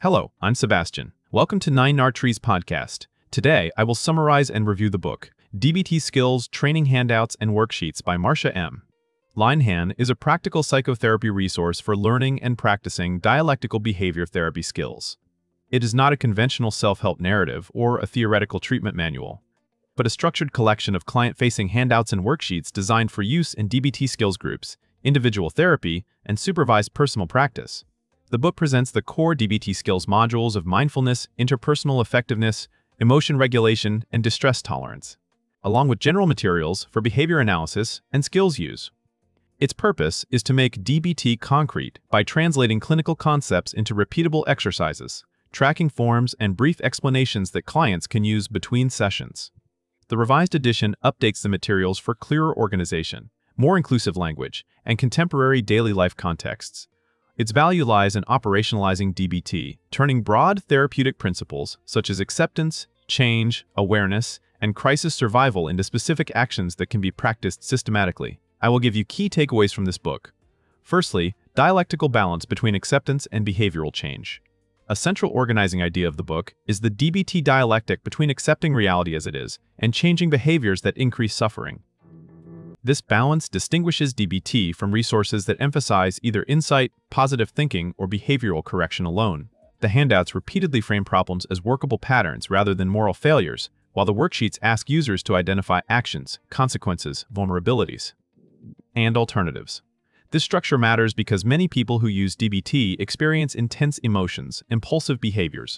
Hello, I'm Sebastian. Welcome to 9R podcast. Today, I will summarize and review the book, DBT Skills, Training Handouts and Worksheets by Marcia M. Linehan is a practical psychotherapy resource for learning and practicing dialectical behavior therapy skills. It is not a conventional self-help narrative or a theoretical treatment manual, but a structured collection of client-facing handouts and worksheets designed for use in DBT skills groups, individual therapy, and supervised personal practice. The book presents the core DBT skills modules of mindfulness, interpersonal effectiveness, emotion regulation, and distress tolerance, along with general materials for behavior analysis and skills use. Its purpose is to make DBT concrete by translating clinical concepts into repeatable exercises, tracking forms, and brief explanations that clients can use between sessions. The revised edition updates the materials for clearer organization, more inclusive language, and contemporary daily life contexts. Its value lies in operationalizing DBT, turning broad therapeutic principles such as acceptance, change, awareness, and crisis survival into specific actions that can be practiced systematically. I will give you key takeaways from this book. Firstly, dialectical balance between acceptance and behavioral change. A central organizing idea of the book is the DBT dialectic between accepting reality as it is and changing behaviors that increase suffering. This balance distinguishes DBT from resources that emphasize either insight, positive thinking, or behavioral correction alone. The handouts repeatedly frame problems as workable patterns rather than moral failures, while the worksheets ask users to identify actions, consequences, vulnerabilities, and alternatives. This structure matters because many people who use DBT experience intense emotions, impulsive behaviors,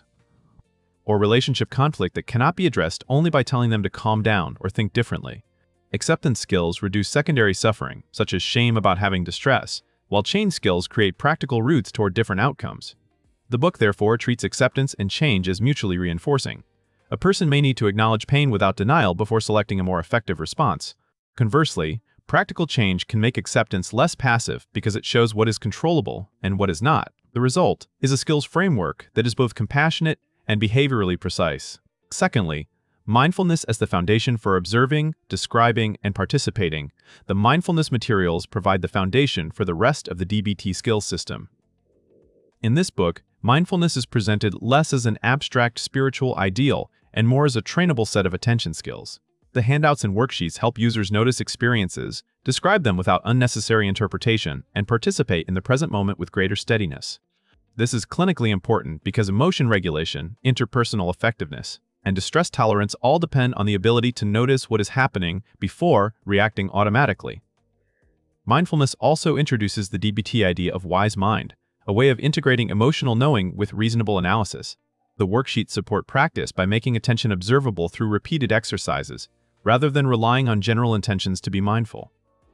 or relationship conflict that cannot be addressed only by telling them to calm down or think differently. Acceptance skills reduce secondary suffering, such as shame about having distress, while change skills create practical routes toward different outcomes. The book, therefore, treats acceptance and change as mutually reinforcing. A person may need to acknowledge pain without denial before selecting a more effective response. Conversely, practical change can make acceptance less passive because it shows what is controllable and what is not. The result is a skills framework that is both compassionate and behaviorally precise. Secondly, mindfulness as the foundation for observing, describing, and participating. The mindfulness materials provide the foundation for the rest of the DBT skills system. In this book, mindfulness is presented less as an abstract spiritual ideal and more as a trainable set of attention skills. The handouts and worksheets help users notice experiences, describe them without unnecessary interpretation, and participate in the present moment with greater steadiness. This is clinically important because emotion regulation, interpersonal effectiveness, and distress tolerance all depend on the ability to notice what is happening before reacting automatically. Mindfulness also introduces the DBT idea of wise mind, a way of integrating emotional knowing with reasonable analysis. The worksheets support practice by making attention observable through repeated exercises, rather than relying on general intentions to be mindful.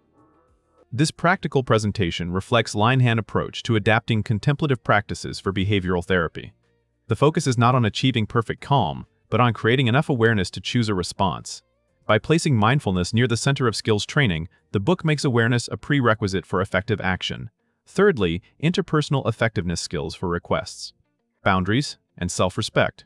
This practical presentation reflects Linehan's approach to adapting contemplative practices for behavioral therapy. The focus is not on achieving perfect calm, but on creating enough awareness to choose a response. By placing mindfulness near the center of skills training, the book makes awareness a prerequisite for effective action. Thirdly, interpersonal effectiveness skills for requests, boundaries, and self-respect.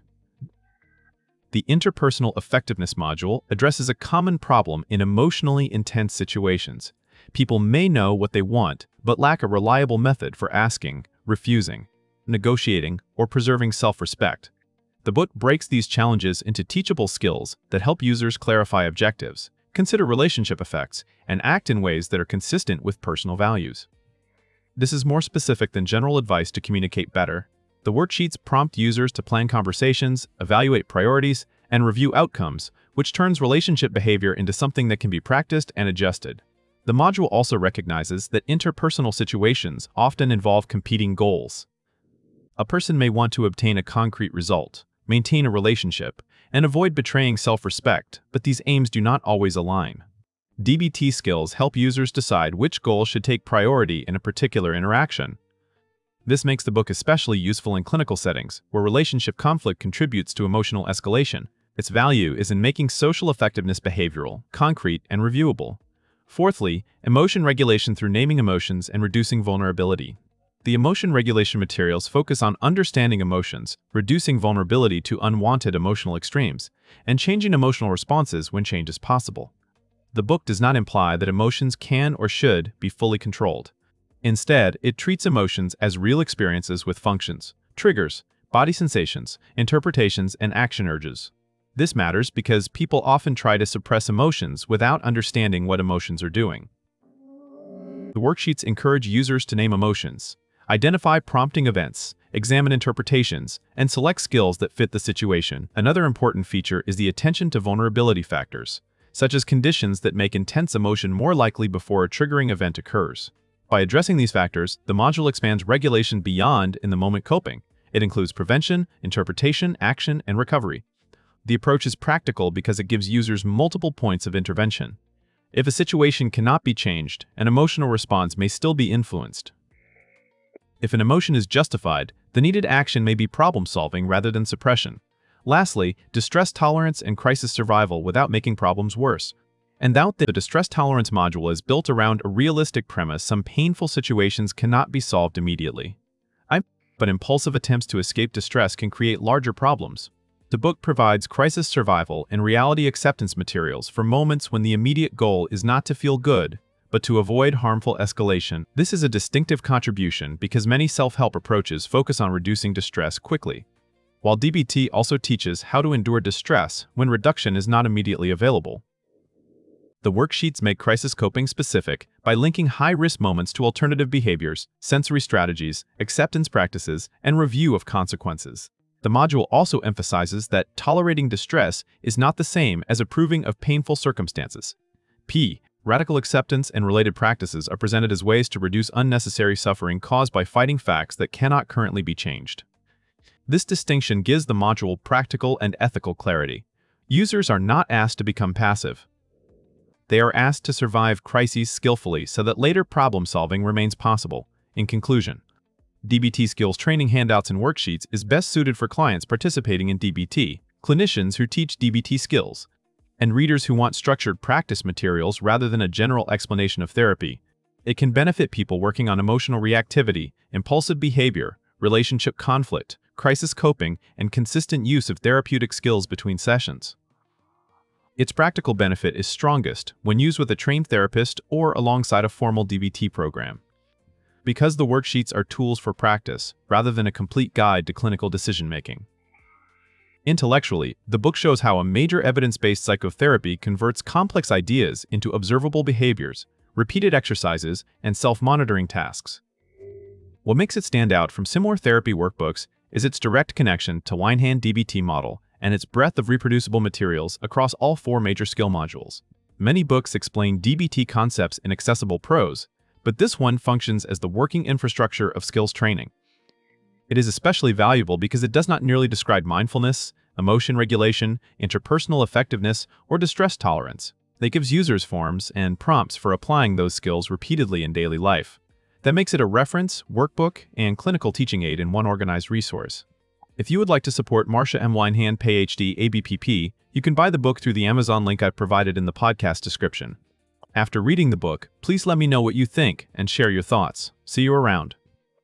The interpersonal effectiveness module addresses a common problem in emotionally intense situations. People may know what they want, but lack a reliable method for asking, refusing, negotiating, or preserving self-respect. The book breaks these challenges into teachable skills that help users clarify objectives, consider relationship effects, and act in ways that are consistent with personal values. This is more specific than general advice to communicate better. The worksheets prompt users to plan conversations, evaluate priorities, and review outcomes, which turns relationship behavior into something that can be practiced and adjusted. The module also recognizes that interpersonal situations often involve competing goals. A person may want to obtain a concrete result, maintain a relationship, and avoid betraying self-respect, but these aims do not always align. DBT skills help users decide which goal should take priority in a particular interaction. This makes the book especially useful in clinical settings, where relationship conflict contributes to emotional escalation. Its value is in making social effectiveness behavioral, concrete, and reviewable. Fourthly, emotion regulation through naming emotions and reducing vulnerability. The emotion regulation materials focus on understanding emotions, reducing vulnerability to unwanted emotional extremes, and changing emotional responses when change is possible. The book does not imply that emotions can or should be fully controlled. Instead, it treats emotions as real experiences with functions, triggers, body sensations, interpretations, and action urges. This matters because people often try to suppress emotions without understanding what emotions are doing. The worksheets encourage users to name emotions, identify prompting events, examine interpretations, and select skills that fit the situation. Another important feature is the attention to vulnerability factors, such as conditions that make intense emotion more likely before a triggering event occurs. By addressing these factors, the module expands regulation beyond in-the-moment coping. It includes prevention, interpretation, action, and recovery. The approach is practical because it gives users multiple points of intervention. If a situation cannot be changed, an emotional response may still be influenced. If an emotion is justified, the needed action may be problem-solving rather than suppression. Lastly, distress tolerance and crisis survival without making problems worse. And note that the distress tolerance module is built around a realistic premise: some painful situations cannot be solved immediately. But impulsive attempts to escape distress can create larger problems. The book provides crisis survival and reality acceptance materials for moments when the immediate goal is not to feel good, but to avoid harmful escalation. This is a distinctive contribution because many self-help approaches focus on reducing distress quickly, while DBT also teaches how to endure distress when reduction is not immediately available. The worksheets make crisis coping specific by linking high-risk moments to alternative behaviors, sensory strategies, acceptance practices, and review of consequences. The module also emphasizes that tolerating distress is not the same as approving of painful circumstances. Radical acceptance and related practices are presented as ways to reduce unnecessary suffering caused by fighting facts that cannot currently be changed. This distinction gives the module practical and ethical clarity. Users are not asked to become passive. They are asked to survive crises skillfully so that later problem-solving remains possible. In conclusion, DBT Skills Training Handouts and Worksheets is best suited for clients participating in DBT, clinicians who teach DBT skills, and readers who want structured practice materials rather than a general explanation of therapy. It can benefit people working on emotional reactivity, impulsive behavior, relationship conflict, crisis coping, and consistent use of therapeutic skills between sessions. Its practical benefit is strongest when used with a trained therapist or alongside a formal DBT program. Because the worksheets are tools for practice, rather than a complete guide to clinical decision-making. Intellectually, the book shows how a major evidence-based psychotherapy converts complex ideas into observable behaviors, repeated exercises, and self-monitoring tasks. What makes it stand out from similar therapy workbooks is its direct connection to Linehan DBT model and its breadth of reproducible materials across all 4 major skill modules. Many books explain DBT concepts in accessible prose, but this one functions as the working infrastructure of skills training. It is especially valuable because it does not merely describe mindfulness, emotion regulation, interpersonal effectiveness, or distress tolerance. It gives users forms and prompts for applying those skills repeatedly in daily life. That makes it a reference, workbook, and clinical teaching aid in one organized resource. If you would like to support Marsha M. Linehan, PhD, ABPP, you can buy the book through the Amazon link I've provided in the podcast description. After reading the book, please let me know what you think and share your thoughts. See you around.